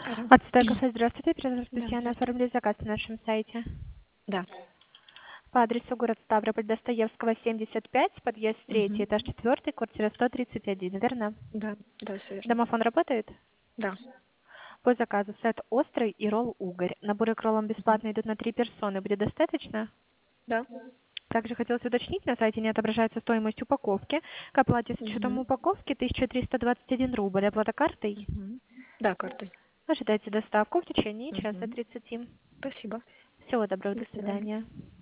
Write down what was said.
Алло. Отстой кафе, здравствуйте. Да, Татьяна, здравствуйте. оформили заказ на нашем сайте. Да. По адресу город Ставрополь, Достоевского, 75, подъезд 3, Мгм. этаж 4, квартира 131, верно? Да, да, все верно. Домофон работает? Да. По заказу сет острый и ролл угорь. Наборы к роллам Мгм. бесплатно идут на 3 персоны. Будет достаточно? Да. Также хотелось уточнить, на сайте не отображается стоимость упаковки. К оплате с учетом Мгм. упаковки 1321 рубль. Оплата картой? Мгм. Да, картой. Ожидайте доставку в течение часа Мгм. 30. Спасибо. Всего доброго, До до свидания. свидания.